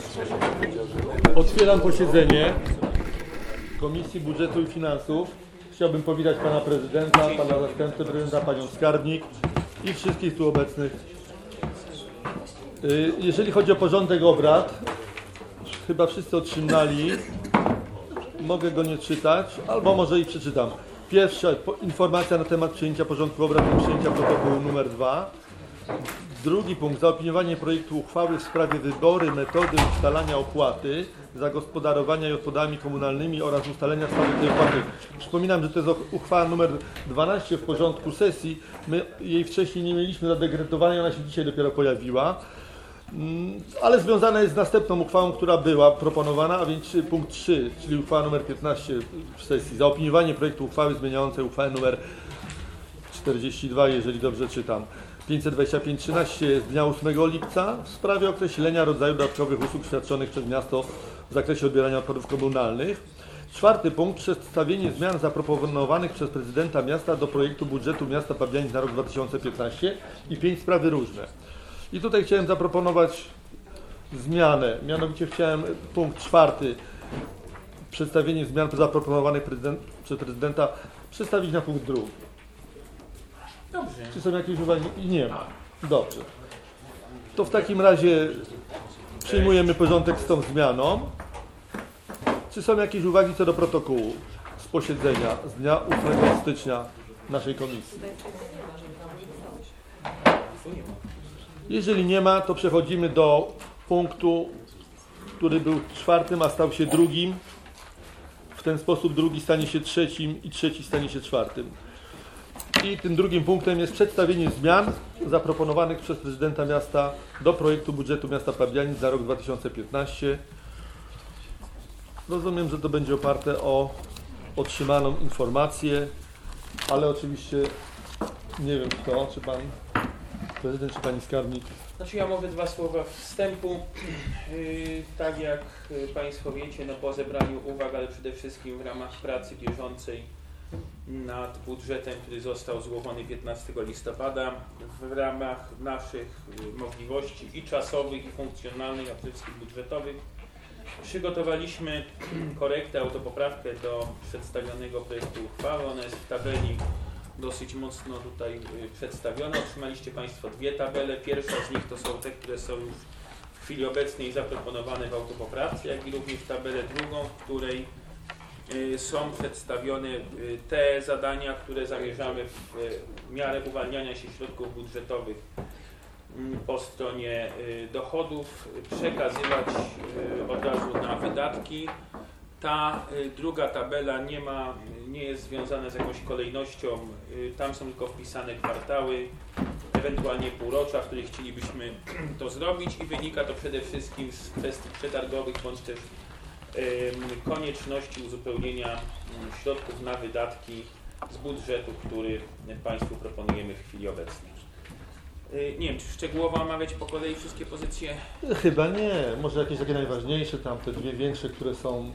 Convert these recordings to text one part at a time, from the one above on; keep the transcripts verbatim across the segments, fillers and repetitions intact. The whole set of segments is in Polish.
Otwieram posiedzenie Komisji Budżetu i Finansów. Chciałbym powitać Pana Prezydenta, Pana Zastępcę Prezydenta, Panią Skarbnik i wszystkich tu obecnych. Jeżeli chodzi o porządek obrad, chyba wszyscy otrzymali, mogę go nie czytać, albo może i przeczytam. Pierwsza informacja na temat przyjęcia porządku obrad i przyjęcia protokołu numer dwa. Drugi punkt, zaopiniowanie projektu uchwały w sprawie wybory metody ustalania opłaty za gospodarowanie odpadami komunalnymi oraz ustalenia stawek tej opłaty. Przypominam, że to jest uchwała numer dwanaście w porządku sesji. My jej wcześniej nie mieliśmy zadekretowanej, ona się dzisiaj dopiero pojawiła. Ale związana jest z następną uchwałą, która była proponowana, a więc punkt trzy, czyli uchwała numer piętnaście w sesji. Zaopiniowanie projektu uchwały zmieniającej uchwałę numer czterdzieści dwa, jeżeli dobrze czytam. pięćset dwadzieścia pięć trzynaście z dnia ósmego lipca w sprawie określenia rodzaju dodatkowych usług świadczonych przez miasto w zakresie odbierania odpadów komunalnych. Czwarty punkt, przedstawienie zmian zaproponowanych przez prezydenta miasta do projektu budżetu miasta Pabianic na rok dwa tysiące piętnasty i pięć sprawy różne. I tutaj chciałem zaproponować zmianę, mianowicie chciałem punkt czwarty, przedstawienie zmian zaproponowanych prezydent, przez prezydenta, przedstawić na punkt drugi. Dobrze. Czy są jakieś uwagi? Nie ma. Dobrze. To w takim razie przyjmujemy porządek z tą zmianą. Czy są jakieś uwagi co do protokołu z posiedzenia z dnia ósmego stycznia naszej komisji? Jeżeli nie ma, to przechodzimy do punktu, który był czwartym, a stał się drugim. W ten sposób drugi stanie się trzecim i trzeci stanie się czwartym. I tym drugim punktem jest przedstawienie zmian zaproponowanych przez prezydenta miasta do projektu budżetu miasta Pabianic za rok dwa tysiące piętnasty. Rozumiem, że to będzie oparte o otrzymaną informację, ale oczywiście nie wiem kto, czy pan prezydent, czy pani skarbnik. Znaczy ja mówię dwa słowa wstępu. Yy, tak jak Państwo wiecie, no po zebraniu uwag, ale przede wszystkim w ramach pracy bieżącej nad budżetem, który został złożony piętnastego listopada, w ramach naszych możliwości i czasowych, i funkcjonalnych, a przede wszystkim budżetowych, przygotowaliśmy korektę, autopoprawkę do przedstawionego projektu uchwały. Ona jest w tabeli dosyć mocno tutaj przedstawiona. Otrzymaliście Państwo dwie tabele. Pierwsza z nich to są te, które są już w chwili obecnej zaproponowane w autopoprawce, jak i również tabelę drugą, w której są przedstawione te zadania, które zamierzamy w miarę uwalniania się środków budżetowych po stronie dochodów przekazywać od razu na wydatki. Ta druga tabela nie ma, nie jest związana z jakąś kolejnością, tam są tylko wpisane kwartały, ewentualnie półrocza, w których chcielibyśmy to zrobić i wynika to przede wszystkim z kwestii przetargowych bądź też konieczności uzupełnienia środków na wydatki z budżetu, który Państwu proponujemy w chwili obecnej. Nie wiem, czy szczegółowo omawiać po kolei wszystkie pozycje? Chyba nie. Może jakieś takie najważniejsze, tam te dwie większe, które są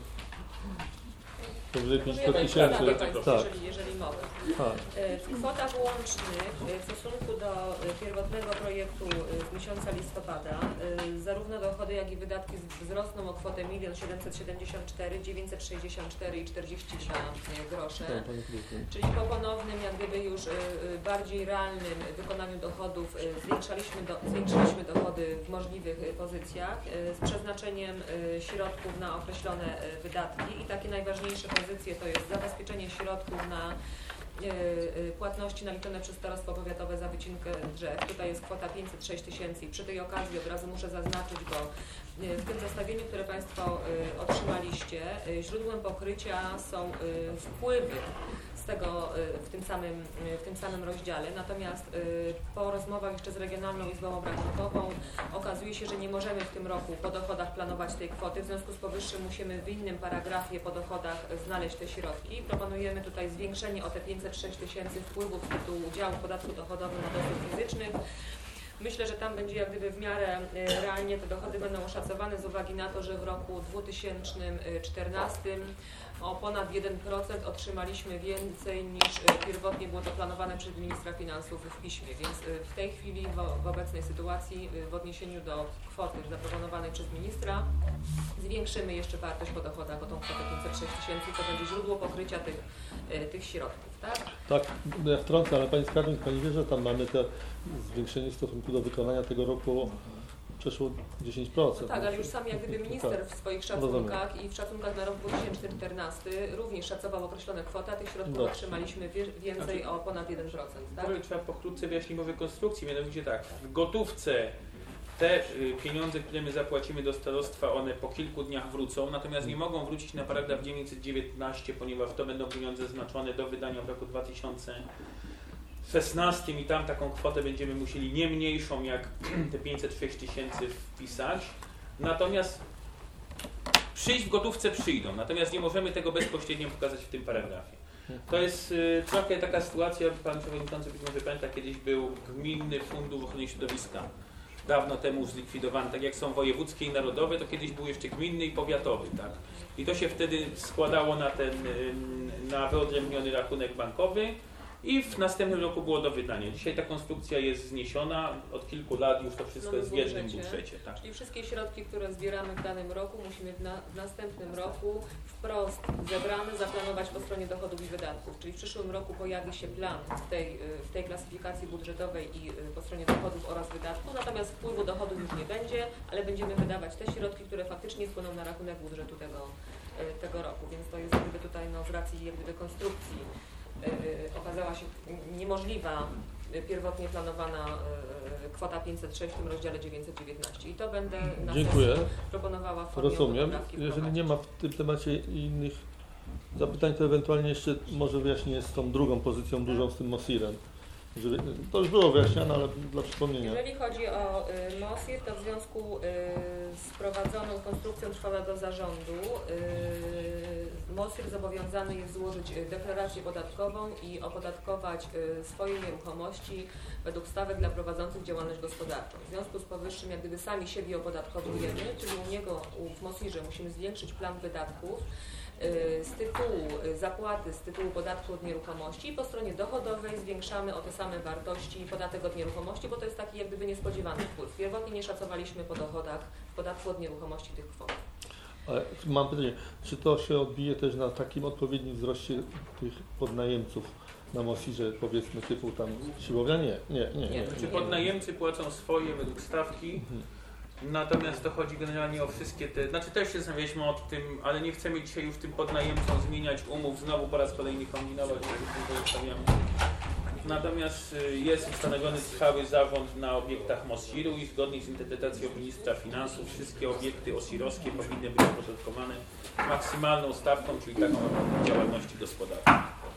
powyżej pięćset tysięcy. Tak. Jeżeli, jeżeli mogę. Tak. W kwotach łącznych w stosunku do pierwotnego projektu z miesiąca listopada zarówno dochody, jak i wydatki wzrosną o kwotę jeden siedemset siedemdziesiąt cztery dziewięćset sześćdziesiąt cztery i czterdzieści dwa grosze. Czyli po ponownym, jak gdyby już bardziej realnym wykonaniu dochodów zwiększaliśmy, do, zwiększyliśmy dochody w możliwych pozycjach z przeznaczeniem środków na określone wydatki i takie najważniejsze pozycje to jest zabezpieczenie środków na płatności naliczone przez starostwo powiatowe za wycinkę drzew. Tutaj jest kwota pięćset sześć tysięcy i przy tej okazji od razu muszę zaznaczyć, bo w tym zestawieniu, które Państwo otrzymaliście, źródłem pokrycia są wpływy z tego w tym samym, w tym samym rozdziale. Natomiast po rozmowach jeszcze z Regionalną Izbą Obrachunkową okazuje się, że nie możemy w tym roku po dochodach planować tej kwoty. W związku z powyższym musimy w innym paragrafie po dochodach znaleźć te środki. Proponujemy tutaj zwiększenie o te pięćset sześć tysięcy wpływów z tytułu udziału w podatku dochodowym od osób fizycznych. Myślę, że tam będzie jak gdyby w miarę realnie te dochody będą oszacowane z uwagi na to, że w roku dwa tysiące czternastym o ponad jeden procent otrzymaliśmy więcej niż pierwotnie było to planowane przez ministra finansów w piśmie, więc w tej chwili w, w obecnej sytuacji w odniesieniu do kwoty zaproponowanej przez ministra zwiększymy jeszcze wartość po dochodach o tą kwotę pięćset sześć tysięcy, to będzie źródło pokrycia tych, y, tych środków, tak? Tak, ja wtrącę, ale Pani Skarbnik, Pani wie, że tam mamy te zwiększenie w stosunku do wykonania tego roku przeszło dziesięć procent. Tak, ale już sam jak gdyby minister w swoich szacunkach Rozumiem. i w szacunkach na rok dwa tysiące czternasty również szacował określone kwoty, a tych środków Dobrze. otrzymaliśmy wie, więcej o ponad jeden procent, tak? Tak? Trzeba pokrótce wyjaśnić mowę konstrukcji, mianowicie tak, w gotówce te y, pieniądze, które my zapłacimy do starostwa, one po kilku dniach wrócą, natomiast nie mogą wrócić na paragraf dziewięćset dziewiętnaście, ponieważ to będą pieniądze znaczone do wydania w roku dwa tysiące szesnastym i tam taką kwotę będziemy musieli nie mniejszą jak te pięćset sześć tysięcy wpisać. Natomiast przyjść w gotówce przyjdą, natomiast nie możemy tego bezpośrednio pokazać w tym paragrafie. To jest y, trochę taka sytuacja, Pan Przewodniczący być może pamięta, kiedyś był Gminny Fundusz Ochrony Środowiska. Dawno temu zlikwidowany, tak jak są wojewódzkie i narodowe, to kiedyś był jeszcze gminny i powiatowy, tak? I to się wtedy składało na ten, na wyodrębniony rachunek bankowy i w następnym roku było do wydania. Dzisiaj ta konstrukcja jest zniesiona, od kilku lat już to wszystko No, jest w jednym budżecie, tak? Czyli wszystkie środki, które zbieramy w danym roku, musimy w, na, w następnym roku wprost zebrane zaplanować po stronie dochodów i wydatków. Czyli w przyszłym roku pojawi się plan w tej, w tej klasyfikacji budżetowej i po stronie dochodów oraz wydatków, natomiast wpływu dochodów już nie będzie, ale będziemy wydawać te środki, które faktycznie spłyną na rachunek budżetu tego, tego roku. Więc to jest jak gdyby tutaj no, z racji jak gdyby konstrukcji yy, okazała się niemożliwa pierwotnie planowana y, kwota pięćset sześć w tym rozdziale dziewięćset dziewiętnaście i to będę na Dziękuję. sesji proponowała w formie Rozumiem. poprawki Jeżeli wprowadzić. nie ma w tym temacie innych zapytań, to ewentualnie jeszcze może wyjaśnię z tą drugą pozycją dużą z tym MOSIR-em. Żeby, to już było wyjaśniane, ale dla przypomnienia. Jeżeli chodzi o y, MOSIR, to w związku y, z prowadzoną konstrukcją trwałego zarządu y, MOSIR zobowiązany jest złożyć y, deklarację podatkową i opodatkować y, swoje nieruchomości według stawek dla prowadzących działalność gospodarczą. W związku z powyższym, jak gdyby sami siebie opodatkowujemy, czyli u niego, u, w MOSIR-ze musimy zwiększyć plan wydatków z tytułu zapłaty, z tytułu podatku od nieruchomości i po stronie dochodowej zwiększamy o te same wartości podatek od nieruchomości, bo to jest taki jak gdyby niespodziewany wpływ. Pierwotnie nie szacowaliśmy po dochodach w podatku od nieruchomości tych kwot. Ale mam pytanie, czy to się odbije też na takim odpowiednim wzroście tych podnajemców na MOSIR-ze, powiedzmy typu tam siłownia? Nie, nie, nie. nie. Czy podnajemcy płacą swoje według stawki? Natomiast to chodzi generalnie o wszystkie te, znaczy też się zastanawialiśmy o tym, ale nie chcemy dzisiaj już tym podnajemcom zmieniać umów, znowu po raz kolejny kombinować, jak to zostawiamy. Natomiast jest ustanowiony trwały zarząd na obiektach MOSIR-u i zgodnie z interpretacją ministra finansów wszystkie obiekty osirowskie powinny być opodatkowane maksymalną stawką, czyli taką działalności gospodarczej.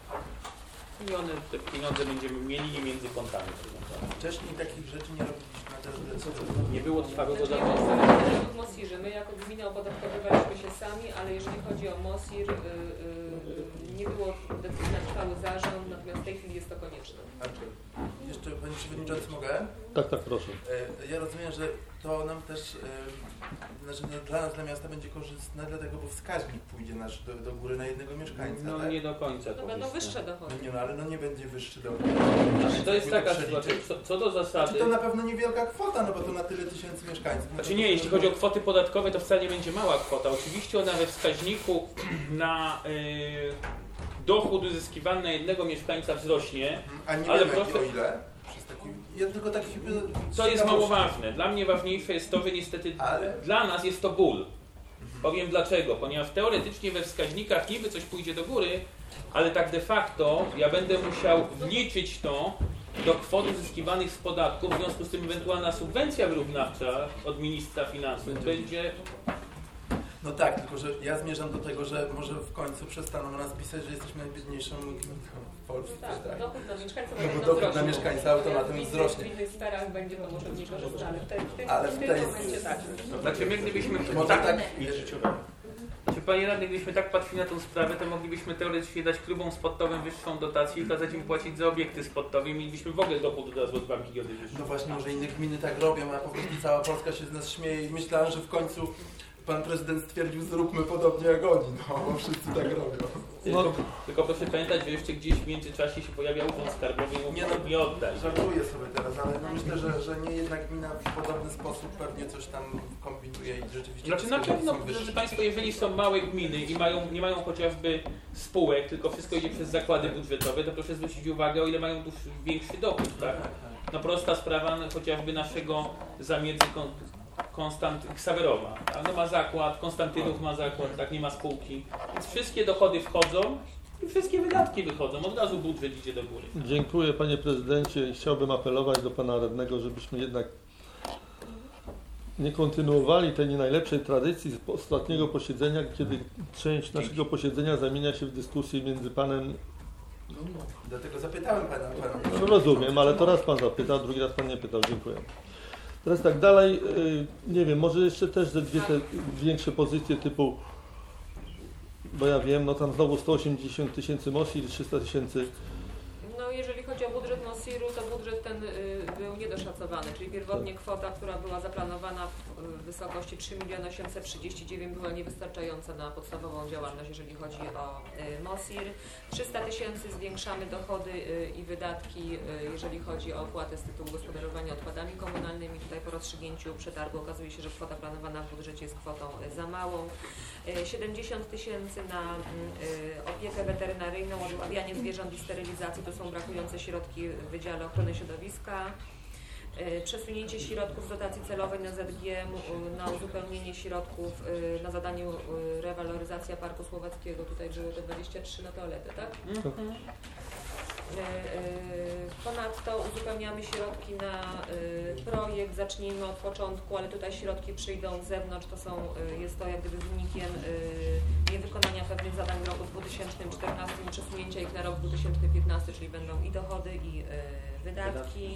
I one, te pieniądze będziemy mieli między kontami. Wcześniej takich rzeczy nie robiliśmy, a teraz decyzję. Nie było trwałego Znaczy, zarządu. w MOSIR-ze my jako gmina opodatkowywaliśmy się sami, ale jeżeli chodzi o MOSIR, y, y, nie było decyzji na trwały zarząd, natomiast w tej chwili jest to konieczne. Znaczy, jeszcze Panie Przewodniczący mogę? Tak, tak, proszę. E, Ja rozumiem, że to nam też, e, znaczy no, dla nas, dla miasta będzie korzystne, dlatego bo wskaźnik pójdzie nasz do, do góry na jednego mieszkańca, No tak? nie do końca. To będą wyższe dochody. No nie, no ale no nie będzie wyższy do Znaczy, to jest taka przeliczyć. sytuacja, co, co do zasady. Znaczy, to na pewno niewielka kwota, no bo to na tyle tysięcy mieszkańców. No Znaczy to nie, to- jeśli chodzi o kwoty podatkowe, to wcale nie będzie mała kwota. Oczywiście ona we wskaźniku na y, dochód uzyskiwany na jednego mieszkańca wzrośnie. A nie ale wiem proszę- proszę... o ile? Przez taki... Ja tylko tak się... To jest mało ważne. Dla mnie ważniejsze jest to, że niestety Ale- dla nas jest to ból. Powiem dlaczego. Ponieważ teoretycznie we wskaźnikach niby coś pójdzie do góry, ale tak de facto ja będę musiał wliczyć to do kwot uzyskiwanych z podatków, w związku z tym ewentualna subwencja wyrównawcza od ministra finansów będzie. No tak, tylko że ja zmierzam do tego, że może w końcu przestaną nas pisać, że jesteśmy najbiedniejszą gminą w Polsce. Tak, tak? dochód na mieszkańca No bo powinno dochód na wzrosnąć. mieszkańca automatem W innych- wzrośnie. W innych sferach będzie to może mniej korzystne, ale w, tej, w, tym, Ale w w tym tej- momencie tak. Znaczy my gdybyśmy Może tak, tak... czy panie radny, gdybyśmy tak patrzyli na tą sprawę, to moglibyśmy teoretycznie dać klubom sportowym wyższą dotację i kazać im płacić za obiekty sportowe i mielibyśmy w ogóle dochód od razu od banki giełdy wyższy. No właśnie, może inne gminy tak robią, a po prostu cała Polska się z nas śmieje i myślałem, że w końcu pan prezydent stwierdził, zróbmy podobnie jak oni, no bo wszyscy tak robią. Tylko, No. tylko proszę pamiętać, że jeszcze gdzieś w międzyczasie się pojawiał urząd skarbowy i Nie, nie, no, nie oddać. Żartuję sobie teraz, ale no myślę, że, że nie jednak gmina w podobny sposób pewnie coś tam kombinuje i rzeczywiście... Znaczy na te sklepy pewno, są wyższe. drodzy Państwo, jeżeli są małe gminy i mają, nie mają chociażby spółek, tylko wszystko idzie przez zakłady budżetowe, to proszę zwrócić uwagę, o ile mają tu większy dochód, tak? No prosta sprawa no, chociażby naszego zamiedzy kon, Konstant Ksawerowa. Tak? No ma zakład, Konstantynów ma zakład, tak, nie ma spółki. Więc wszystkie dochody wchodzą i wszystkie wydatki wychodzą. Od razu budżet idzie do góry. Dziękuję panie prezydencie i chciałbym apelować do pana radnego, żebyśmy jednak nie kontynuowali tej nie najlepszej tradycji z ostatniego posiedzenia, kiedy część naszego posiedzenia zamienia się w dyskusję między panem. Dlatego zapytałem pana. pana No, rozumiem, ale to raz pan zapytał, drugi raz pan nie pytał. Dziękuję. Teraz tak dalej, yy, nie wiem, może jeszcze też ze dwie te większe pozycje typu, bo ja wiem, no tam znowu sto osiemdziesiąt tysięcy MOSI i trzysta tysięcy. No jeżeli chodzi o budżet MOSIR-u, to budżet ten y, był niedoszacowany, czyli pierwotnie kwota, która była zaplanowana w y, wysokości trzy miliony osiemset trzydzieści dziewięć była niewystarczająca na podstawową działalność, jeżeli chodzi o y, MOSIR. trzysta tysięcy zwiększamy dochody y, i wydatki, y, jeżeli chodzi o opłaty z tytułu gospodarowania odpadami komunalnymi. Tutaj po rozstrzygnięciu przetargu okazuje się, że kwota planowana w budżecie jest kwotą y, za małą. Y, siedemdziesiąt tysięcy na y, opiekę weterynaryjną, odławianie zwierząt i sterylizację, to są brakujące środki w Wydziale Ochrony Środowiska. Y, Przesunięcie środków z dotacji celowej na Z G M y, na uzupełnienie środków y, na zadaniu y, rewaloryzacja Parku Słowackiego. Tutaj było te dwadzieścia trzy na toaletę, tak? Mhm. Y, y, Ponadto uzupełniamy środki na y, projekt, zacznijmy od początku, ale tutaj środki przyjdą z zewnątrz, to są, y, jest to jak gdyby wynikiem y, niewykonania pewnych zadań w roku dwa tysiące czternastym i przesunięcia ich na rok dwa tysiące piętnasty, czyli będą i dochody, i y, wydatki.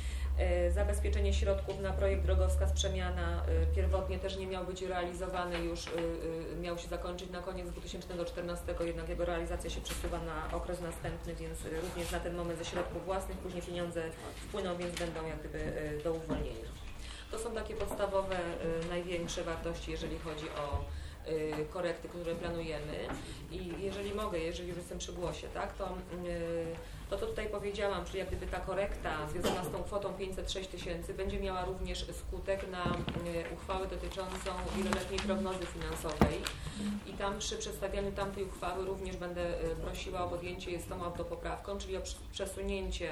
Y, Zabezpieczenie środków na projekt Drogowskaz Przemiana y, pierwotnie też nie miał być realizowany, już y, y, miał się zakończyć na koniec dwa tysiące czternastego, jednak jego realizacja się przesuwa na okres następny, więc y, również na ten moment ze środków własnych później pieniądze wpłyną, więc będą jak gdyby y, do uwolnienia. To są takie podstawowe, y, największe wartości, jeżeli chodzi o y, korekty, które planujemy. I jeżeli mogę, jeżeli już jestem przy głosie, tak, to y, to, to tutaj powiedziałam, czyli jak gdyby ta korekta związana z tą kwotą pięćset sześć tysięcy będzie miała również skutek na y, uchwałę dotyczącą wieloletniej prognozy finansowej i tam przy przedstawianiu tamtej uchwały również będę y, prosiła o podjęcie je z tą autopoprawką, czyli o przesunięcie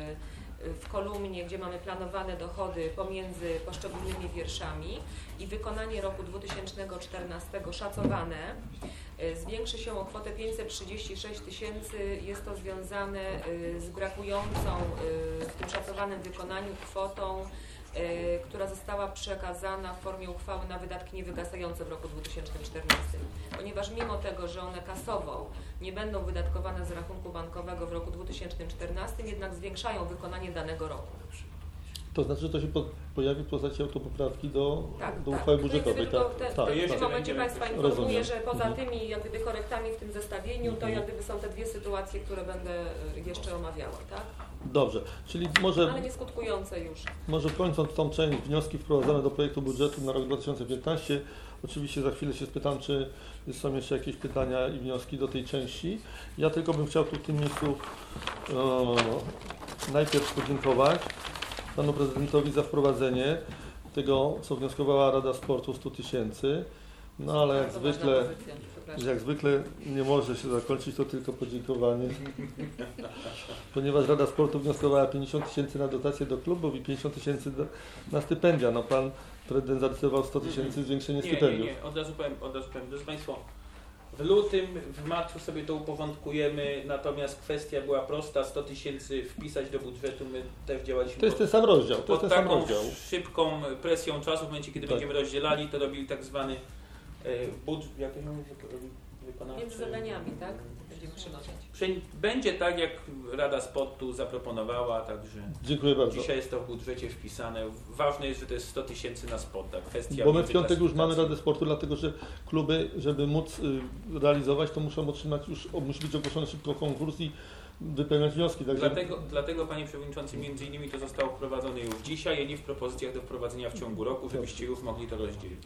y, w kolumnie, gdzie mamy planowane dochody pomiędzy poszczególnymi wierszami i wykonanie roku dwa tysiące czternastego szacowane zwiększy się o kwotę pięćset trzydzieści sześć tysięcy. Jest to związane z brakującą w tym szacowanym wykonaniu kwotą, która została przekazana w formie uchwały na wydatki niewygasające w roku dwa tysiące czternastym. Ponieważ mimo tego, że one kasowo nie będą wydatkowane z rachunku bankowego w roku dwa tysiące czternastym, jednak zwiększają wykonanie danego roku. To znaczy, że to się po, pojawi w postaci autopoprawki do, Tak, do tak. uchwały budżetowej, Tylko tak? te, tak, to tak, w tak. tym momencie Państwa informuję, Rozumiem. że poza Mhm. tymi jak gdyby korektami w tym zestawieniu, to jak gdyby są te dwie sytuacje, które będę y, jeszcze omawiała, tak? Dobrze, czyli może, Ale nie skutkujące już. może kończąc tą część, wnioski wprowadzone do projektu budżetu na rok dwa tysiące piętnasty. Oczywiście za chwilę się spytam, czy są jeszcze jakieś pytania i wnioski do tej części. Ja tylko bym chciał tu w tym miejscu e, najpierw podziękować panu prezydentowi za wprowadzenie tego, co wnioskowała Rada Sportu sto tysięcy. No ale jak Bardzo ważna zwykle, pozycja, przepraszam. jak zwykle nie może się zakończyć to tylko podziękowanie. Ponieważ Rada Sportu wnioskowała pięćdziesiąt tysięcy na dotacje do klubów i pięćdziesiąt tysięcy na stypendia. No pan prezydent zadecydował sto tysięcy zwiększenie Nie, nie, stypendiów. nie, od razu powiem, od razu powiem. Drodzy Państwo, w lutym, w marcu sobie to uporządkujemy, natomiast kwestia była prosta, sto tysięcy wpisać do budżetu, my też działaliśmy To jest pod, ten sam rozdział, to pod jest ten sam taką rozdział. szybką presją czasu, w momencie kiedy Tak. będziemy rozdzielali, to robili tak zwany e, budżet, jak to mówię, wykonawczy. Między zadaniami, tak? Będziemy przenoszać. Prze- Będzie tak, jak Rada Sportu zaproponowała, także Dziękuję bardzo. dzisiaj jest to w budżecie wpisane. Ważne jest, że to jest sto tysięcy na sport, tak? Kwestia Bo my w piątek już mamy międzyklasyfikacji. Radę Sportu, dlatego że kluby, żeby móc y, realizować, to muszą otrzymać już, o, musi być ogłoszony szybko konkurs i wypełniać wnioski. Także Dlatego, dlatego, Panie Przewodniczący, między innymi to zostało wprowadzone już dzisiaj, a nie w propozycjach do wprowadzenia w ciągu roku, żebyście już mogli to rozdzielić.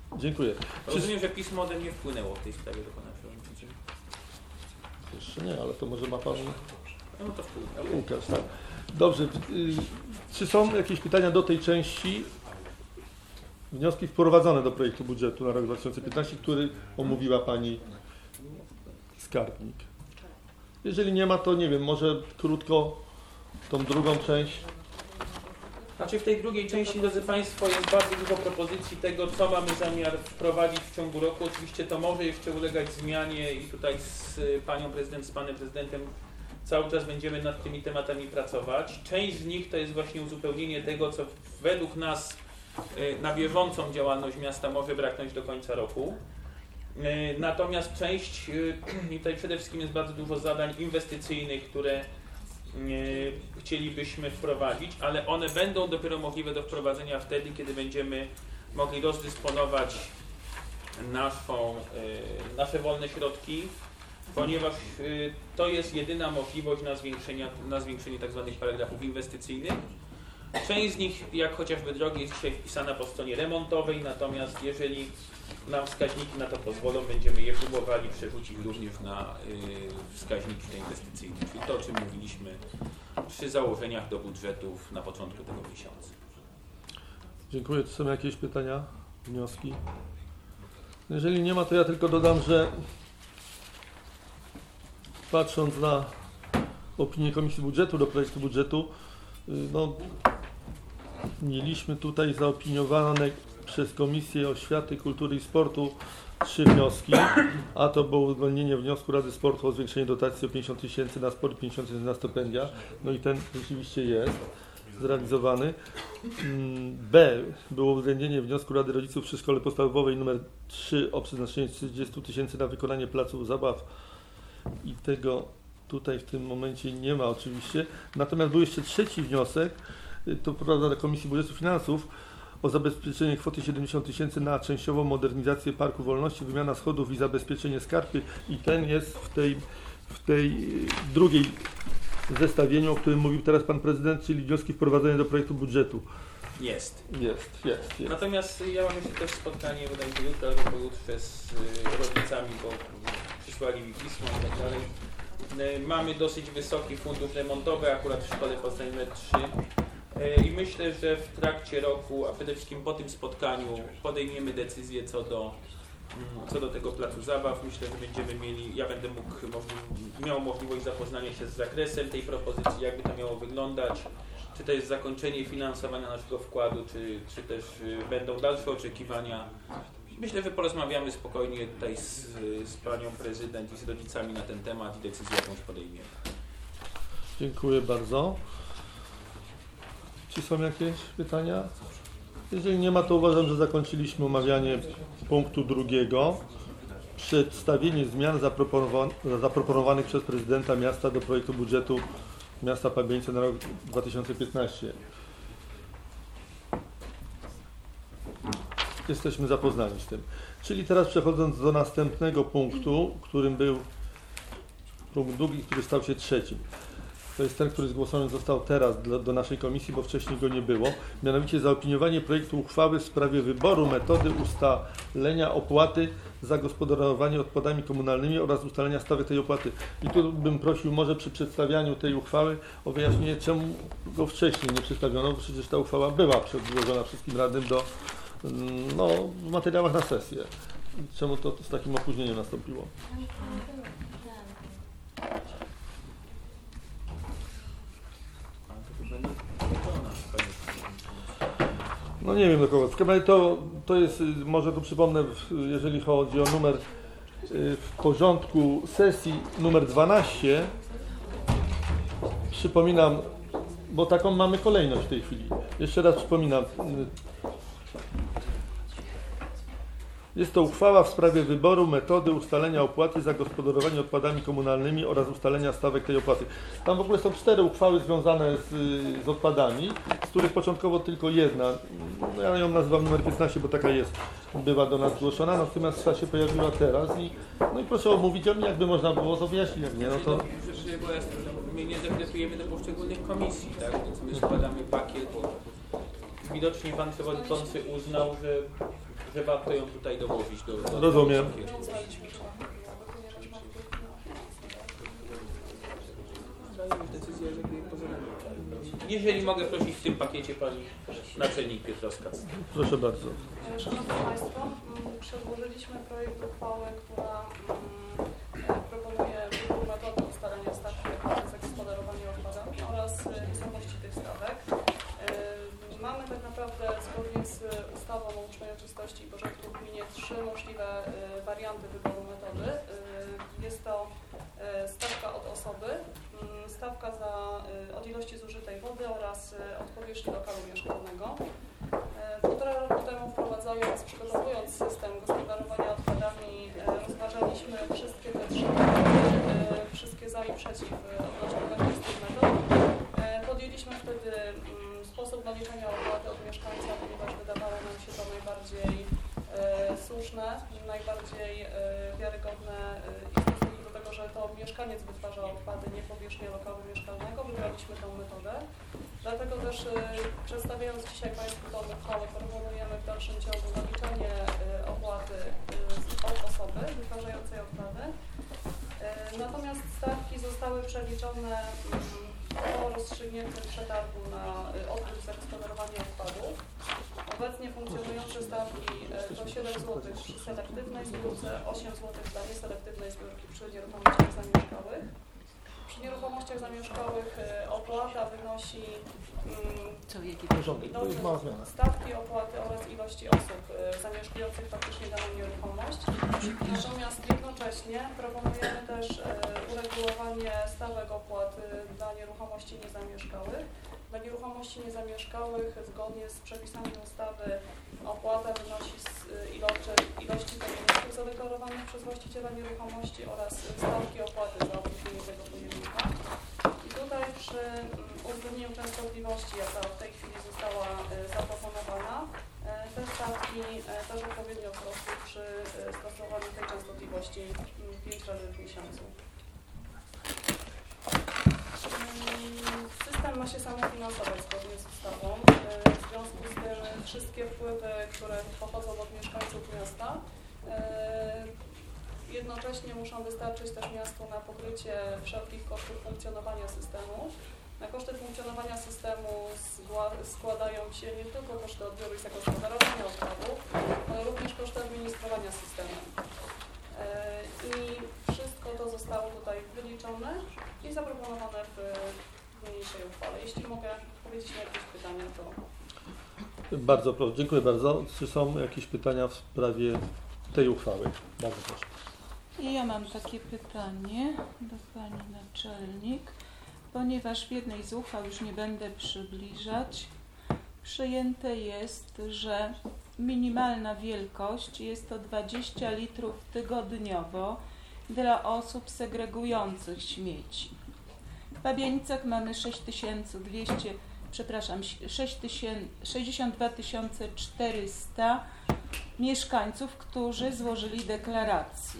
Dziękuję. Czy... Rozumiem, że pismo ode mnie wpłynęło w tej sprawie do pana przewodniczącego. Jeszcze nie, ale to może ma pan No to wpłynęło. Łukasz, tak. Dobrze. Y, czy są jakieś pytania do tej części? Wnioski wprowadzone do projektu budżetu na rok dwa tysiące piętnasty, który omówiła pani skarbnik. Jeżeli nie ma, to nie wiem, może krótko tą drugą część. Znaczy w tej drugiej części, drodzy Państwo, jest bardzo dużo propozycji tego, co mamy zamiar wprowadzić w ciągu roku. Oczywiście to może jeszcze ulegać zmianie i tutaj z Panią Prezydent, z Panem Prezydentem cały czas będziemy nad tymi tematami pracować. Część z nich to jest właśnie uzupełnienie tego, co według nas na bieżącą działalność miasta może braknąć do końca roku. Natomiast część, i tutaj przede wszystkim jest bardzo dużo zadań inwestycyjnych, które chcielibyśmy wprowadzić, ale one będą dopiero możliwe do wprowadzenia wtedy, kiedy będziemy mogli rozdysponować naszą, nasze wolne środki, ponieważ to jest jedyna możliwość na zwiększenie, na zwiększenie tzw. paragrafów inwestycyjnych. Część z nich, jak chociażby drogi, jest dzisiaj wpisana po stronie remontowej, natomiast jeżeli nam wskaźniki na to pozwolą, będziemy je próbowali przerzucić również na y, wskaźniki te inwestycyjne, czyli to, o czym mówiliśmy przy założeniach do budżetów na początku tego miesiąca. Dziękuję. Czy są jakieś pytania, wnioski? Jeżeli nie ma, to ja tylko dodam, że patrząc na opinię Komisji Budżetu do projektu budżetu, no, mieliśmy tutaj zaopiniowane przez Komisję Oświaty, Kultury i Sportu trzy wnioski, a to było uwzględnienie wniosku Rady Sportu o zwiększenie dotacji o pięćdziesiąt tysięcy na sport i pięćdziesiąt tysięcy na stypendia. No i ten rzeczywiście jest zrealizowany. B. Było uwzględnienie wniosku Rady Rodziców przy Szkole Podstawowej nr trzy o przeznaczenie trzydzieści tysięcy na wykonanie placów zabaw i tego tutaj w tym momencie nie ma oczywiście. Natomiast był jeszcze trzeci wniosek, to prawda, do Komisji Budżetu i Finansów o zabezpieczenie kwoty siedemdziesiąt tysięcy na częściową modernizację Parku Wolności, wymiana schodów i zabezpieczenie skarpy i ten jest w tej, w tej drugiej zestawieniu, o którym mówił teraz Pan Prezydent, czyli wnioski wprowadzenia do projektu budżetu. Jest. Jest, jest, jest. Natomiast ja mam jeszcze też spotkanie, wydaje mi się jutro albo pojutrze z rodzicami, bo przysłali mi pismo i tak dalej. Mamy dosyć wysoki fundusz remontowy, akurat w szkole podstawowej numer trzy. I myślę, że w trakcie roku, a przede wszystkim po tym spotkaniu podejmiemy decyzję co do, co do tego placu zabaw. Myślę, że będziemy mieli, ja będę mógł, miał możliwość zapoznania się z zakresem tej propozycji, jakby to miało wyglądać, czy to jest zakończenie finansowania naszego wkładu, czy, czy też będą dalsze oczekiwania. Myślę, że porozmawiamy spokojnie tutaj z, z Panią Prezydent i z rodzicami na ten temat i decyzję jakąś podejmiemy. Dziękuję bardzo. Czy są jakieś pytania? Jeżeli nie ma, to uważam, że zakończyliśmy omawianie punktu drugiego. Przedstawienie zmian zaproponowan zaproponowanych przez prezydenta miasta do projektu budżetu miasta Pabianice na rok dwa tysiące piętnasty. Jesteśmy zapoznani z tym. Czyli teraz przechodząc do następnego punktu, którym był punkt drugi, który stał się trzecim. To jest ten, który zgłoszony został teraz do, do naszej komisji, bo wcześniej go nie było. Mianowicie zaopiniowanie projektu uchwały w sprawie wyboru metody ustalenia opłaty za gospodarowanie odpadami komunalnymi oraz ustalenia stawek tej opłaty. I tu bym prosił może przy przedstawianiu tej uchwały o wyjaśnienie, czemu go wcześniej nie przedstawiono, bo przecież ta uchwała była przedłożona wszystkim radnym do, no, w materiałach na sesję. Czemu to z takim opóźnieniem nastąpiło? No nie wiem do kogo. W każdym razie to, to jest, może tu przypomnę, jeżeli chodzi o numer w porządku sesji numer dwanaście, przypominam, bo taką mamy kolejność w tej chwili. Jeszcze raz przypominam. Jest to uchwała w sprawie wyboru metody ustalenia opłaty za gospodarowanie odpadami komunalnymi oraz ustalenia stawek tej opłaty. Tam w ogóle są cztery uchwały związane z, z odpadami, z których początkowo tylko jedna, no ja ją nazywam numer piętnaście, bo taka jest, była do nas zgłoszona, natomiast ta się pojawiła teraz i, no i proszę omówić, a mi jakby można było to wyjaśnić, jak nie, no to... Bo my nie zakresujemy do poszczególnych komisji, tak? Więc my składamy pakiet. Widocznie Pan Przewodniczący uznał, że że warto ją tutaj dołożyć do, do Rozumiem. do decyzję, żeby jeżeli mogę prosić w tym pakiecie pani naczelnik Piotrowska. Proszę bardzo. Szanowni Państwo, przedłożyliśmy projekt uchwały, która proponuje wybór metody ustalenia stawki opłaty za gospodarowanie odpadami oraz wysokości tych stawek. Mamy tak naprawdę zgodnie z ustawą o uczniach czystości i porządku w gminie trzy możliwe warianty wyboru metody. Jest to stawka od osoby, stawka za, od ilości zużytej wody oraz od powierzchni lokalu mieszkalnego. Półtora roku temu wprowadzając, przygotowując system gospodarowania odpadami, rozważaliśmy wszystkie te trzy metody, wszystkie za i przeciw odnośnie każdej z tych metod. Podjęliśmy wtedy sposób naliczania opłaty od mieszkańca, ponieważ wydawało nam się to najbardziej e, słuszne, najbardziej e, wiarygodne e, i w stosunku do tego, że to mieszkaniec wytwarza odpady, nie powierzchnia lokalu mieszkalnego, wybraliśmy tę metodę. Dlatego też e, przedstawiając dzisiaj Państwu tą uchwałę, proponujemy w dalszym ciągu naliczanie e, opłaty e, od osoby wytwarzającej odpady. E, natomiast stawki zostały przeliczone mm, po rozstrzygniętym przetargu na odbyt zagospodarowania odpadów. Obecnie funkcjonujące stawki to siedem złotych przy selektywnej zbiórce, osiem złotych dla nieselektywnej zbiórki przy nieruchomościach zamieszkałych. Przy nieruchomościach zamieszkałych opłata wynosi Co, jaki um, stawki opłaty oraz ilości osób zamieszkujących faktycznie daną nieruchomość. Natomiast jednocześnie proponujemy też uregulowanie stawek opłat dla nieruchomości niezamieszkałych. Dla nieruchomości niezamieszkałych zgodnie z przepisami ustawy opłata wynosi z ilości, ilości pojemników zadeklarowanych przez właściciela nieruchomości oraz stawki opłaty za obrócenie tego pojemnika. I tutaj przy uwzględnieniu częstotliwości, jaka w tej chwili została zaproponowana, te stawki też odpowiednio wzrosły przy stosowaniu tej częstotliwości pięć razy w miesiącu. System ma się samofinansować zgodnie z ustawą. W związku z tym wszystkie wpływy, które pochodzą od mieszkańców miasta, jednocześnie muszą wystarczyć też miastu na pokrycie wszelkich kosztów funkcjonowania systemu. Na koszty funkcjonowania systemu składają się nie tylko koszty odbioru i zagospodarowania odpadów, ale również koszty administrowania systemem. I wszystko to zostało tutaj wyliczone i zaproponowane w niniejszej uchwale. Jeśli mogę odpowiedzieć na jakieś pytania, to... Bardzo proszę, dziękuję bardzo. Czy są jakieś pytania w sprawie tej uchwały? Bardzo proszę. Ja mam takie pytanie do Pani Naczelnik, ponieważ w jednej z uchwał, już nie będę przybliżać, przyjęte jest, że minimalna wielkość jest to dwadzieścia litrów tygodniowo dla osób segregujących śmieci. W Pabianicach mamy sześć tysięcy dwieście, przepraszam, sześćdziesiąt dwa tysiące czterysta mieszkańców, którzy złożyli deklarację.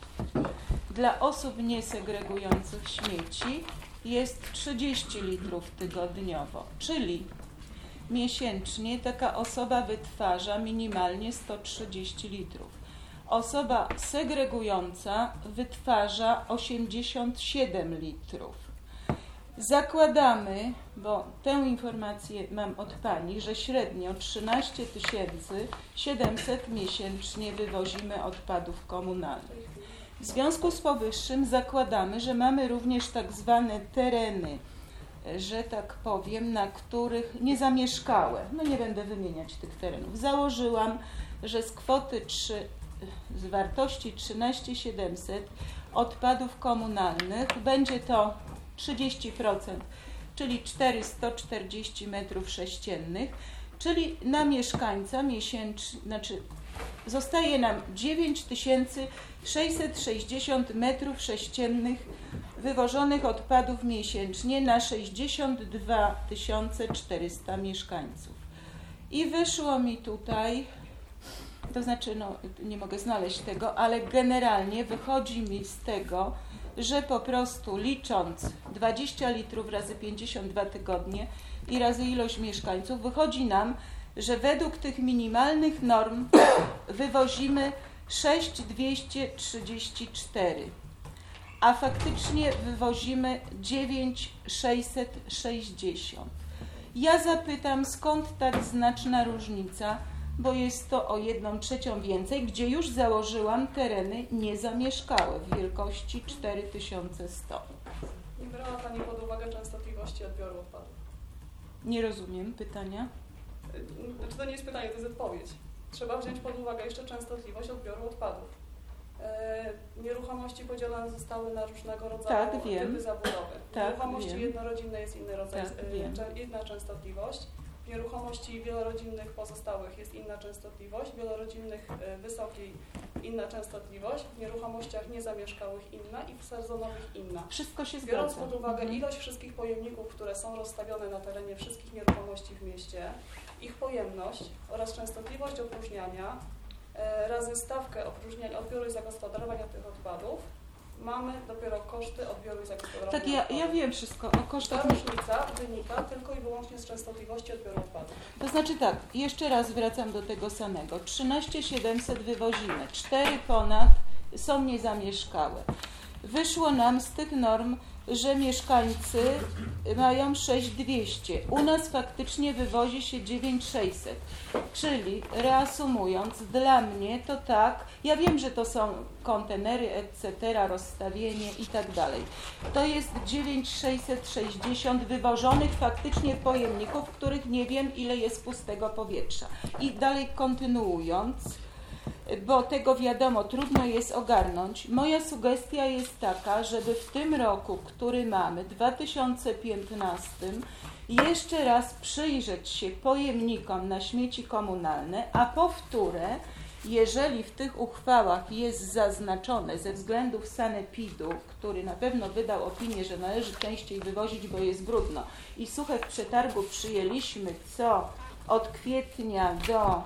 Dla osób niesegregujących śmieci jest trzydzieści litrów tygodniowo, czyli miesięcznie taka osoba wytwarza minimalnie sto trzydzieści litrów. Osoba segregująca wytwarza osiemdziesiąt siedem litrów. Zakładamy, bo tę informację mam od Pani, że średnio trzynaście tysięcy siedemset miesięcznie wywozimy odpadów komunalnych. W związku z powyższym zakładamy, że mamy również tak zwane tereny, że tak powiem, na których niezamieszkałe. No nie będę wymieniać tych terenów. Założyłam, że z kwoty trzy, z wartości trzynaście tysięcy siedemset odpadów komunalnych będzie to trzydzieści procent, czyli czterysta czterdzieści metrów sześciennych, czyli na mieszkańca miesięcznie, znaczy zostaje nam dziewięć tysięcy sześćset sześćdziesiąt metrów sześciennych wywożonych odpadów miesięcznie na sześćdziesiąt dwa tysiące czterysta mieszkańców. I wyszło mi tutaj, to znaczy, no nie mogę znaleźć tego, ale generalnie wychodzi mi z tego, że po prostu licząc dwadzieścia litrów razy pięćdziesiąt dwa tygodnie i razy ilość mieszkańców, wychodzi nam że według tych minimalnych norm wywozimy sześć tysięcy dwieście trzydzieści cztery, a faktycznie wywozimy dziewięć tysięcy sześćset sześćdziesiąt. Ja zapytam, skąd tak znaczna różnica, bo jest to o jedną trzecią więcej, gdzie już założyłam tereny niezamieszkałe w wielkości cztery tysiące sto. Nie brała Pani pod uwagę częstotliwości odbioru odpadów. Nie rozumiem pytania. Znaczy to nie jest pytanie, to jest odpowiedź. Trzeba wziąć pod uwagę jeszcze częstotliwość odbioru odpadów. E, nieruchomości podzielone zostały na różnego rodzaju Tak, wiem. typy zabudowy. W Tak, nieruchomości wiem. jednorodzinnej jest inny rodzaj, Tak, e, wiem. cze- inna częstotliwość. W nieruchomości wielorodzinnych pozostałych jest inna częstotliwość, w wielorodzinnych e, wysokiej inna częstotliwość, w nieruchomościach niezamieszkałych inna i w sezonowych inna. Wszystko się Biorąc zgadza. pod uwagę Mhm. ilość wszystkich pojemników, które są rozstawione na terenie wszystkich nieruchomości w mieście, ich pojemność oraz częstotliwość opróżniania e, razy stawkę opróżniania, odbioru i zagospodarowania tych odpadów, mamy dopiero koszty odbioru i zagospodarowania Tak, ja, odpadów. ja wiem wszystko o kosztach. Ta różnica wynika tylko i wyłącznie z częstotliwości odbioru odpadów. To znaczy tak, jeszcze raz wracam do tego samego. trzynaście tysięcy siedemset wywozimy, cztery ponad są niezamieszkałe. Wyszło nam z tych norm, że mieszkańcy mają sześć tysięcy dwieście. U nas faktycznie wywozi się dziewięć tysięcy sześćset. Czyli reasumując, dla mnie to tak, ja wiem, że to są kontenery, et cetera, rozstawienie i tak dalej. To jest dziewięć tysięcy sześćset sześćdziesiąt wywożonych faktycznie pojemników, w których nie wiem, ile jest pustego powietrza. I dalej kontynuując, bo tego wiadomo, trudno jest ogarnąć. Moja sugestia jest taka, żeby w tym roku, który mamy, dwa tysiące piętnastym, jeszcze raz przyjrzeć się pojemnikom na śmieci komunalne, a po wtóre, jeżeli w tych uchwałach jest zaznaczone ze względów sanepidu, który na pewno wydał opinię, że należy częściej wywozić, bo jest brudno, i suche w przetargu przyjęliśmy co od kwietnia do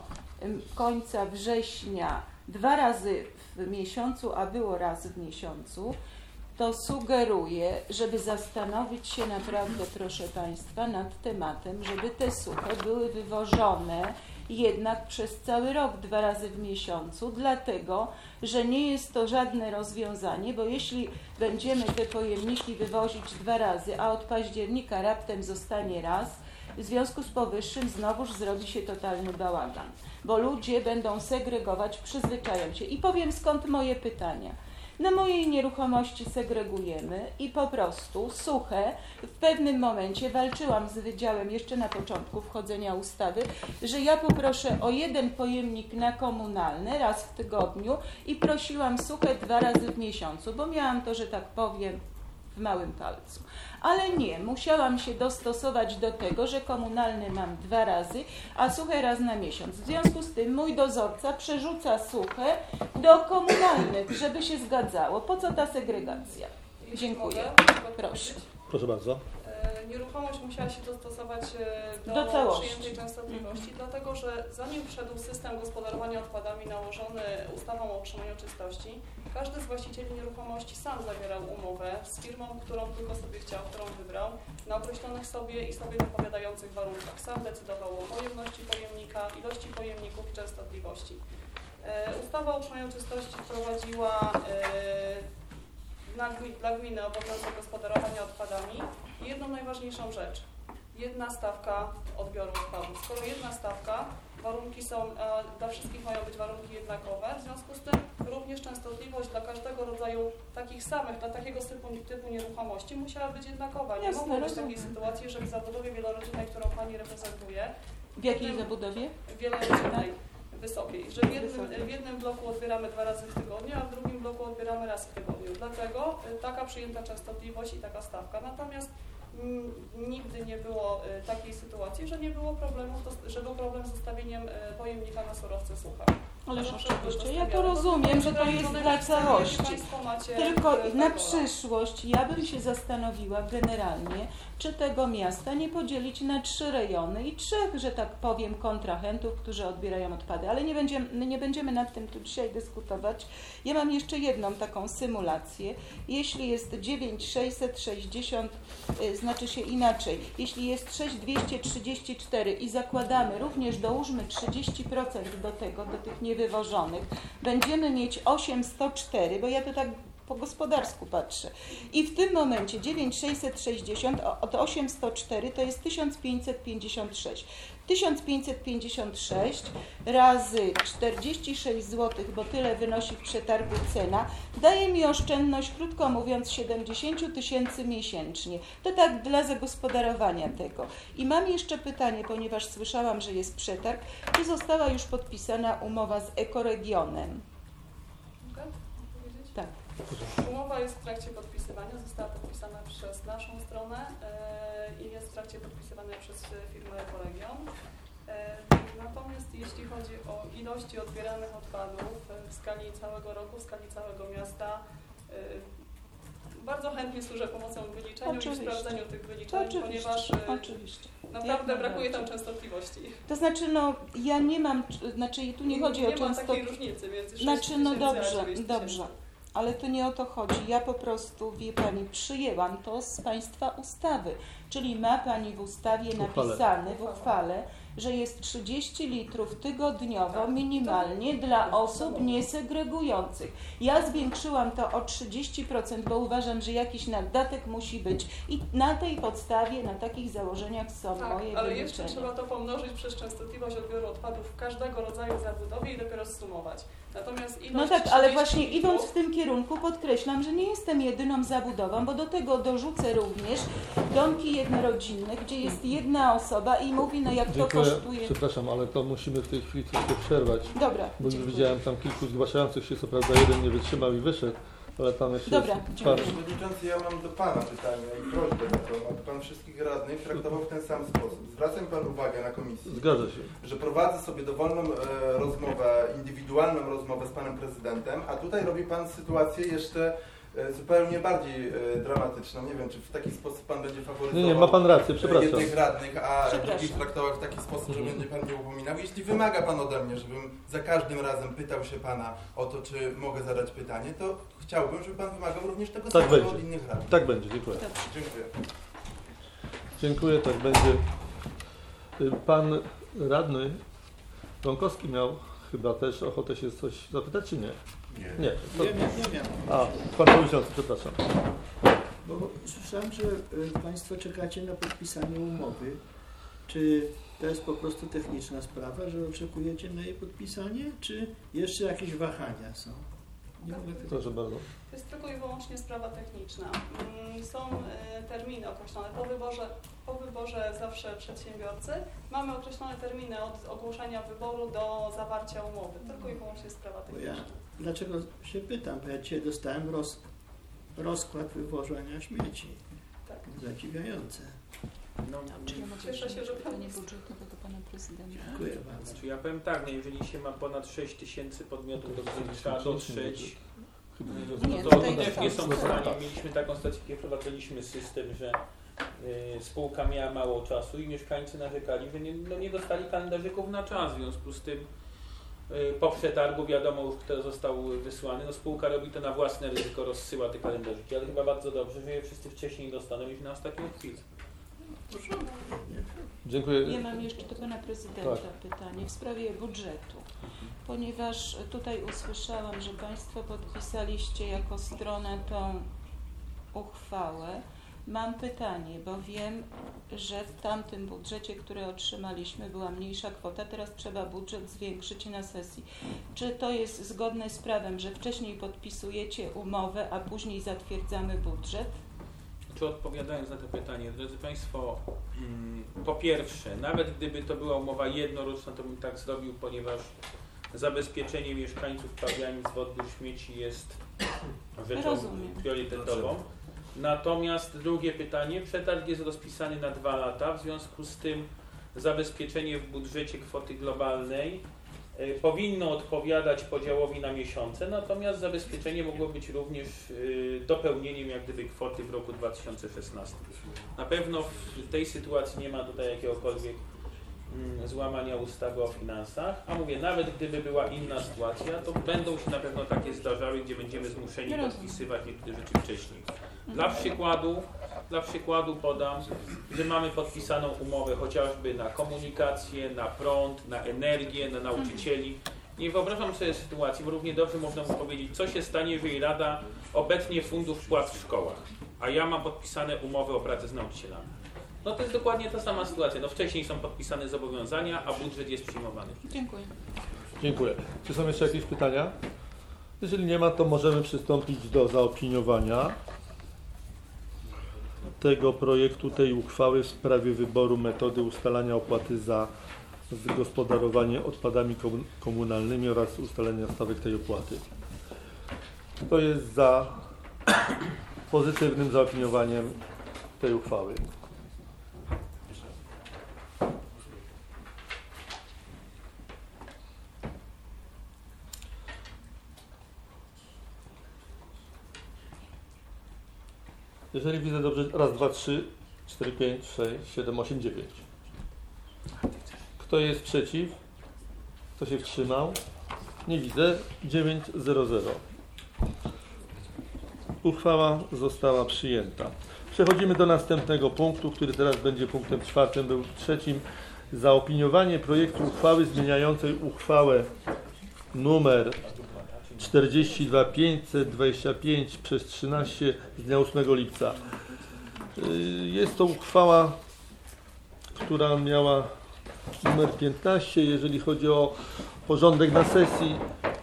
końca września dwa razy w miesiącu, a było raz w miesiącu, to sugeruję, żeby zastanowić się naprawdę, proszę Państwa, nad tematem, żeby te suche były wywożone jednak przez cały rok, dwa razy w miesiącu, dlatego, że nie jest to żadne rozwiązanie, bo jeśli będziemy te pojemniki wywozić dwa razy, a od października raptem zostanie raz, w związku z powyższym znowuż zrobi się totalny bałagan, bo ludzie będą segregować, przyzwyczają się. I powiem, skąd moje pytania. Na mojej nieruchomości segregujemy i po prostu suche. W pewnym momencie walczyłam z wydziałem jeszcze na początku wchodzenia ustawy, że ja poproszę o jeden pojemnik na komunalne raz w tygodniu i prosiłam suche dwa razy w miesiącu, bo miałam to, że tak powiem, w małym palcu. Ale nie, musiałam się dostosować do tego, że komunalny mam dwa razy, a suche raz na miesiąc. W związku z tym mój dozorca przerzuca suche do komunalnych, żeby się zgadzało. Po co ta segregacja? Jeśli Dziękuję. mogę, mogę Proszę. Proszę bardzo. E, Nieruchomość musiała się dostosować e, do, Do całości. przyjętej częstotliwości, dlatego że zanim wszedł system gospodarowania odpadami nałożony ustawą o utrzymaniu czystości, każdy z właścicieli nieruchomości sam zawierał umowę z firmą, którą tylko sobie chciał, którą wybrał, na określonych sobie i sobie odpowiadających warunkach. Sam decydował o pojemności pojemnika, ilości pojemników i częstotliwości. E, Ustawa o utrzymaniu czystości wprowadziła e, Dla, dla gminy obowiązek gospodarowania odpadami i jedną najważniejszą rzecz, jedna stawka odbioru odpadów. Skoro jedna stawka, warunki są, e, dla wszystkich mają być warunki jednakowe, w związku z tym również częstotliwość dla każdego rodzaju takich samych, dla takiego typu, typu nieruchomości musiała być jednakowa. Nie Jasne, mogło być rozumiem. takiej sytuacji, że w zabudowie wielorodzinnej, którą Pani reprezentuje, W jakiej jednym- zabudowie? wielorodzinnej, wysokiej, że w jednym, w jednym bloku odbieramy dwa razy w tygodniu, a w drugim bloku odbieramy raz w tygodniu. Dlatego y, taka przyjęta częstotliwość i taka stawka. Natomiast mm, nigdy nie było y, takiej sytuacji, że nie było problemu, że był problem z ustawieniem y, pojemnika na surowce suche. Ależ Zawsze oczywiście, były ja to postawione. rozumiem, że to jest Wydaje dla mi się, że całości. Państwo macie Tylko w- na w- przyszłość ja bym się zastanowiła generalnie, czy tego miasta nie podzielić na trzy rejony i trzech, że tak powiem, kontrahentów, którzy odbierają odpady. Ale nie będziemy, nie będziemy nad tym tu dzisiaj dyskutować. Ja mam jeszcze jedną taką symulację. Jeśli jest dziewięć tysięcy sześćset sześćdziesiąt, y, znaczy się inaczej, jeśli jest sześć tysięcy dwieście trzydzieści cztery i zakładamy, również dołóżmy trzydzieści procent do tego, do tych niewywożonych, będziemy mieć osiemset cztery, bo ja to tak po gospodarsku patrzę. I w tym momencie dziewięć tysięcy sześćset sześćdziesiąt od osiemset cztery to jest tysiąc pięćset pięćdziesiąt sześć. tysiąc pięćset pięćdziesiąt sześć razy czterdzieści sześć złotych, bo tyle wynosi w przetargu cena, daje mi oszczędność, krótko mówiąc, siedemdziesiąt tysięcy miesięcznie. To tak dla zagospodarowania tego. I mam jeszcze pytanie, ponieważ słyszałam, że jest przetarg, czy została już podpisana umowa z Ekoregionem? Mogę powiedzieć? Tak. Umowa jest w trakcie podpisywania, została podpisana przez naszą stronę e, i jest w trakcie podpisywania przez firmę Ekoregion. E, natomiast jeśli chodzi o ilości odbieranych odpadów e, w skali całego roku, w skali całego miasta, e, bardzo chętnie służę pomocą w wyliczeniu Oczywiście. i sprawdzeniu tych wyliczeń, Oczywiście, ponieważ e, oczywiście. naprawdę Jak brakuje tam najbardziej. częstotliwości. To znaczy, no, ja nie mam, znaczy tu nie chodzi o Nie ma takiej częstotliwość. różnicy między sześć Znaczy, no tysięcy a dobrze, dziewięć dobrze, tysięcy. ale to nie o to chodzi. Ja po prostu, wie Pani, przyjęłam to z Państwa ustawy, czyli ma Pani w ustawie Uchwale. napisane, w uchwale, że jest trzydzieści litrów tygodniowo Tak. minimalnie dla osób niesegregujących. Ja zwiększyłam to o trzydzieści procent, bo uważam, że jakiś naddatek musi być i na tej podstawie, na takich założeniach są Tak, moje ale jeszcze wyliczenia. trzeba to pomnożyć przez częstotliwość odbioru odpadów każdego rodzaju zabudowy i dopiero zsumować. Natomiast ilość No tak, ale trzydzieści właśnie litrów- idąc w tym kierunku podkreślam, że nie jestem jedyną zabudową, bo do tego dorzucę również domki jednorodzinne, gdzie jest jedna osoba i mówi, no jak to Dziękuję. kosztuje. Przepraszam, ale to musimy w tej chwili troszkę przerwać, Dobra, bo już dziękuję. widziałem tam kilku zgłaszających się, co prawda jeden nie wytrzymał i wyszedł, ale tam jeszcze Dobra, jest dziękuję. parę. Przewodniczący, ja mam do Pana pytanie i prośbę taką, aby Pan wszystkich radnych traktował w ten sam sposób. Zwraca mi Pan uwagę na komisji, Zgadza się. że prowadzę sobie dowolną e, rozmowę, indywidualną rozmowę z Panem Prezydentem, a tutaj robi Pan sytuację jeszcze e, zupełnie bardziej e, dramatyczną. Nie wiem, czy w taki sposób Pan będzie faworyzował Nie, nie, ma Pan rację, e, przepraszam. jednych radnych, a Przepraszam. drugich traktował w taki sposób, że Mhm. będzie Pan mnie upominał. Jeśli wymaga Pan ode mnie, żebym za każdym razem pytał się Pana o to, czy mogę zadać pytanie, to chciałbym, żeby Pan wymagał również tego Tak samego będzie. od innych radnych. Tak będzie, dziękuję. Dobrze. Dziękuję. Dziękuję, tak będzie. Y, Pan radny Rąkowski miał chyba też ochotę się coś zapytać, czy nie? Nie. Nie. To... Nie, nie, nie wiem. A, Pan Przewodniczący, przepraszam. Bo słyszałem, że y, Państwo czekacie na podpisanie umowy. Czy to jest po prostu techniczna sprawa, że oczekujecie na jej podpisanie, czy jeszcze jakieś wahania są? Nie mogę tego... Proszę bardzo. To jest tylko i wyłącznie sprawa techniczna. Mm, Są e, terminy określone po wyborze, po wyborze zawsze przedsiębiorcy. Mamy określone terminy od ogłoszenia wyboru do zawarcia umowy. Tylko i wyłącznie sprawa Bo ja techniczna. dlaczego się pytam? Bo ja dzisiaj dostałem roz, rozkład wywożenia śmieci. Tak. Zadziwiające. No, Czy ja mogę Cieszę się, że pytanie pan- budżetowe do Pana Prezydenta? Dziękuję bardzo. Znaczy ja powiem tak, no jeżeli się ma ponad sześć tysięcy podmiotów, do których trzeba dotrzeć, Chyba no Nie, to tutaj oni też nie są. są w stanie. Mieliśmy taką stację, gdzie prowadziliśmy system, że y, spółka miała mało czasu i mieszkańcy narzekali, że nie, no nie dostali kalendarzyków na czas, w związku z tym y, po przetargu wiadomo już, kto został wysłany. No spółka robi to na własne ryzyko, rozsyła te kalendarzyki, ale chyba bardzo dobrze, że je wszyscy wcześniej dostaną i w na ostatnią chwilę. Dziękuję. Ja mam jeszcze do Pana Prezydenta pytanie w sprawie budżetu, ponieważ tutaj usłyszałam, że Państwo podpisaliście jako stronę tą uchwałę. Mam pytanie, bo wiem, że w tamtym budżecie, który otrzymaliśmy, była mniejsza kwota, teraz trzeba budżet zwiększyć na sesji. Czy to jest zgodne z prawem, że wcześniej podpisujecie umowę, a później zatwierdzamy budżet? Czy odpowiadając na to pytanie, drodzy Państwo, mm, po pierwsze, nawet gdyby to była umowa jednoroczna, to bym tak zrobił, ponieważ zabezpieczenie mieszkańców pawianic w odbiór śmieci jest rzeczą Rozumiem. priorytetową. Natomiast drugie pytanie, przetarg jest rozpisany na dwa lata, w związku z tym zabezpieczenie w budżecie kwoty globalnej y, powinno odpowiadać podziałowi na miesiące, natomiast zabezpieczenie mogło być również y, dopełnieniem jak gdyby kwoty w roku dwa tysiące szesnastym. Na pewno w tej sytuacji nie ma tutaj jakiegokolwiek mm, złamania ustawy o finansach, a mówię, nawet gdyby była inna sytuacja, to będą się na pewno takie zdarzały, gdzie będziemy zmuszeni podpisywać niektóre rzeczy wcześniej. Dla przykładu, dla przykładu podam, że mamy podpisaną umowę chociażby na komunikację, na prąd, na energię, na nauczycieli. Nie wyobrażam sobie sytuacji, bo równie dobrze można by powiedzieć, co się stanie, jeżeli Rada obetnie fundusz wpłat w szkołach, a ja mam podpisane umowy o pracę z nauczycielami. No to jest dokładnie ta sama sytuacja. No wcześniej są podpisane zobowiązania, a budżet jest przyjmowany. Dziękuję. Dziękuję. Czy są jeszcze jakieś pytania? Jeżeli nie ma, to możemy przystąpić do zaopiniowania tego projektu, tej uchwały w sprawie wyboru metody ustalania opłaty za gospodarowanie odpadami komunalnymi oraz ustalenia stawek tej opłaty. Kto jest za pozytywnym zaopiniowaniem tej uchwały? Jeżeli widzę dobrze, raz, dwa, trzy, cztery, pięć, sześć, siedem, osiem, dziewięć. Kto jest przeciw? Kto się wstrzymał? Nie widzę. dziewięć zero zero. Uchwała została przyjęta. Przechodzimy do następnego punktu, który teraz będzie punktem czwartym, był trzecim. Zaopiniowanie projektu uchwały zmieniającej uchwałę numer czterdzieści dwa pięćset dwadzieścia pięć przez trzynaście z dnia ósmego lipca. Jest to uchwała, która miała numer piętnaście, jeżeli chodzi o porządek na sesji.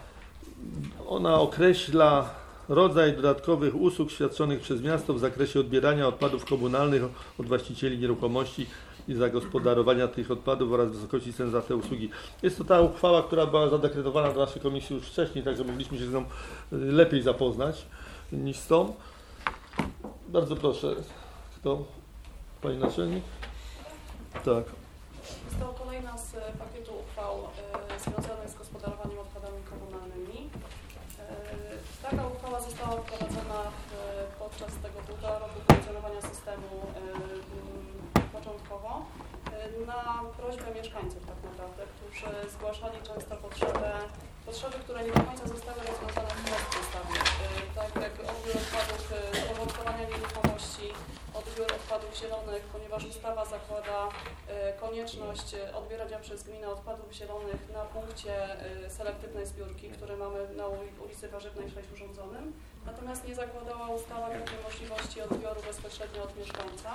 Ona określa rodzaj dodatkowych usług świadczonych przez miasto w zakresie odbierania odpadów komunalnych od właścicieli nieruchomości i zagospodarowania tych odpadów oraz wysokości cen za te usługi. Jest to ta uchwała, która była zadekretowana do naszej komisji już wcześniej, także mogliśmy się z nią lepiej zapoznać niż z tą. Bardzo proszę. Kto? Pani naczelnik? Tak. Jest to kolejna z pakietu uchwał e, związanych z gospodarowaniem odpadami komunalnymi. E, taka uchwała została wprowadzona e, podczas tego półtora roku funkcjonowania systemu e, początkowo e, na prośbę mieszkańców tak naprawdę, którzy zgłaszali często potrzeby, potrzeby, które nie do końca zostały rozwiązane wprost w ustawie. E, tak jak odbiór odpadów z porządkowania nieruchomości, odbiór odpadów zielonych, ponieważ ustawa zakłada y, konieczność odbierania przez gminę odpadów zielonych na punkcie y, selektywnej zbiórki, które mamy na ulicy Warzywnej sześć urządzonym. Natomiast nie zakładała ustawa takiej możliwości odbioru bezpośrednio od mieszkańca.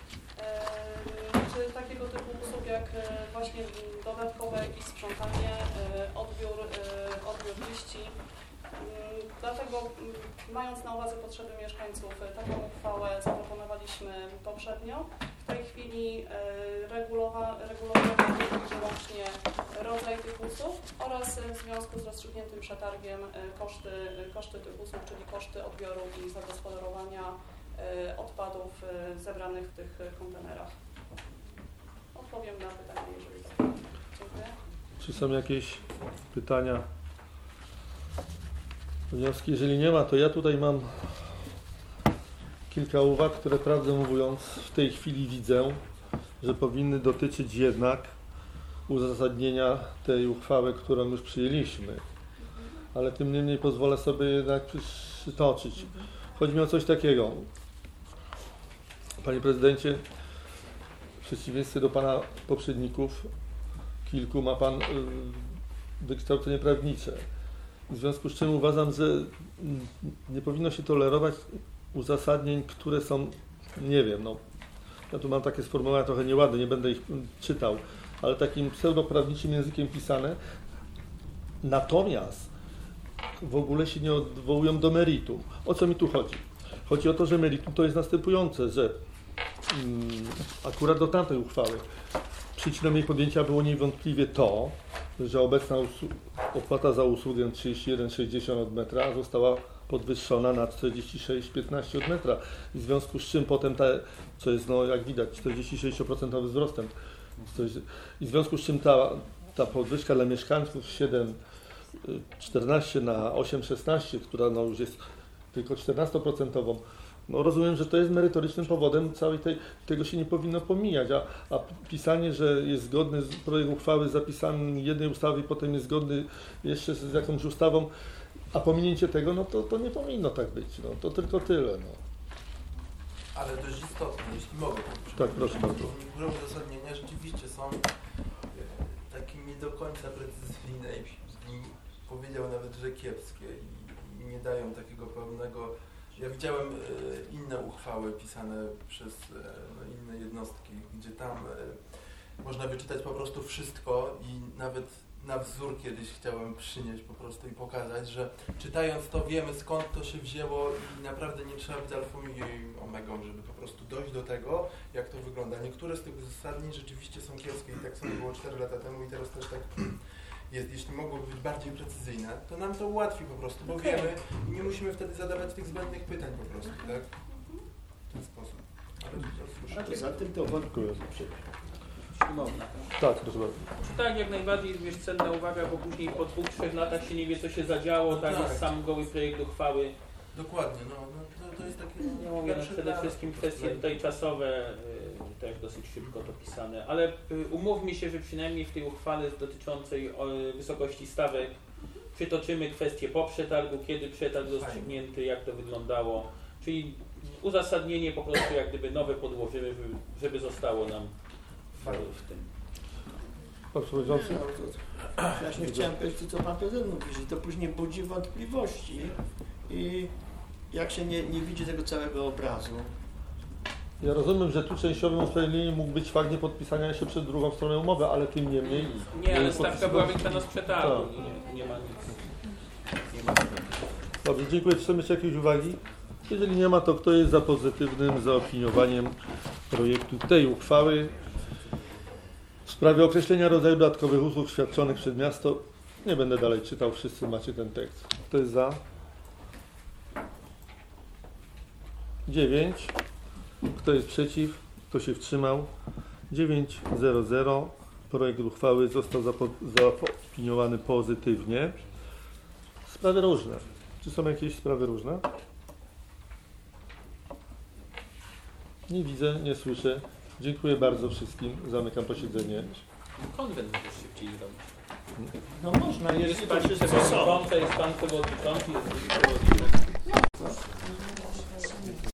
Y, czy takiego typu usług jak y, właśnie dodatkowe jakieś sprzątanie, y, odbiór, y, odbiór liści. Dlatego, mając na uwadze potrzeby mieszkańców, taką uchwałę zaproponowaliśmy poprzednio. W tej chwili regulowa, regulowaliśmy wyłącznie rodzaj tych usług oraz w związku z rozstrzygniętym przetargiem koszty, koszty tych usług, czyli koszty odbioru i zagospodarowania odpadów zebranych w tych kontenerach. Odpowiem na pytanie, jeżeli są. Dziękuję. Czy są jakieś pytania? Wnioski, jeżeli nie ma, to ja tutaj mam kilka uwag, które prawdę mówiąc w tej chwili widzę, że powinny dotyczyć jednak uzasadnienia tej uchwały, którą już przyjęliśmy. Ale tym niemniej pozwolę sobie jednak przytoczyć. Chodzi mi o coś takiego. Panie prezydencie, w przeciwieństwie do pana poprzedników, kilku ma pan wykształcenie prawnicze. W związku z czym uważam, że nie powinno się tolerować uzasadnień, które są, nie wiem, no, ja tu mam takie sformułowania trochę nieładne, nie będę ich czytał, ale takim pseudoprawniczym językiem pisane, natomiast w ogóle się nie odwołują do meritum. O co mi tu chodzi? Chodzi o to, że meritum to jest następujące, że mm, akurat do tamtej uchwały przyczyną jej podjęcia było niewątpliwie to, że obecna opłata za usługę trzydzieści jeden sześćdziesiąt od metra została podwyższona na czterdzieści sześć piętnaście od metra. W związku z czym potem te, co jest, no jak widać, czterdzieści sześć procent wzrostem. I w związku z czym ta, ta podwyżka dla mieszkańców siedem czternaście na osiem szesnaście, która no już jest tylko czternastoprocentową, no rozumiem, że to jest merytorycznym powodem całej tej, tego się nie powinno pomijać, a, a pisanie, że jest zgodny z projekt uchwały z zapisami jednej ustawy i potem jest zgodny jeszcze z, z jakąś ustawą, a pominięcie tego, no to, to nie powinno tak być, no to tylko tyle. No. Ale dość istotne, jeśli mogę. Tak, proszę bardzo. Niektóre uzasadnienia rzeczywiście są e, takie nie do końca precyzyjne i, i powiedział nawet, że kiepskie i, i nie dają takiego pełnego. Ja widziałem e, inne uchwały pisane przez e, no, inne jednostki, gdzie tam e, można wyczytać po prostu wszystko i nawet na wzór kiedyś chciałem przynieść po prostu i pokazać, że czytając to wiemy, skąd to się wzięło i naprawdę nie trzeba być alfą i omegą, żeby po prostu dojść do tego, jak to wygląda. Niektóre z tych uzasadnień rzeczywiście są kiepskie i tak samo było cztery lata temu i teraz też tak jest. Jeśli mogłoby być bardziej precyzyjne, to nam to ułatwi po prostu, bo wiemy i nie musimy wtedy zadawać tych zbędnych pytań po prostu, tak? W ten sposób. Ale Poza tym to wątkuję. Można. Tak, proszę bardzo. Tak, jak najbardziej jest cenna uwaga, bo później po dwóch, trzech latach się nie wie, co się zadziało, No tak, tak. jest sam goły projekt uchwały. dokładnie, no, no to, to jest takie... Ja mówię, no, przede wszystkim kwestie tutaj czasowe, y, też dosyć szybko to pisane, ale y, umówmy się, że przynajmniej w tej uchwale dotyczącej o, wysokości stawek przytoczymy kwestię po przetargu, kiedy przetarg rozstrzygnięty, jak to wyglądało, czyli uzasadnienie po prostu jak gdyby nowe podłożymy, żeby, żeby zostało nam w, w tym. Pan Przewodniczący? Właśnie chciałem powiedzieć to, co Pan Prezydent mówi, że to później budzi wątpliwości i jak się nie, nie widzi tego całego obrazu. Ja rozumiem, że tu częściowym usprawiedliwieniem mógł być fakt niepodpisania jeszcze przed drugą stroną umowy, ale tym niemniej... Nie, ale y, stawka podpisywa- była wyliczana z przetargu, Tak. nie, nie ma nic. Nie ma Dobrze, dziękuję. Czy są jeszcze jakieś uwagi? Jeżeli nie ma, to kto jest za pozytywnym zaopiniowaniem projektu tej uchwały w sprawie określenia rodzaju dodatkowych usług świadczonych przez miasto? Nie będę dalej czytał, wszyscy macie ten tekst. Kto jest za? dziewięć. Kto jest przeciw? Kto się wstrzymał? dziewięć zero zero. Projekt uchwały został zapo- zaopiniowany pozytywnie. Sprawy różne. Czy są jakieś sprawy różne? Nie widzę, nie słyszę. Dziękuję bardzo wszystkim. Zamykam posiedzenie. Konwent możesz szybciej zrobić. No można, Jest jeżeli to pani wszyscy są. przewodnicząca, jest pan przewodniczący, jest przewodniczący.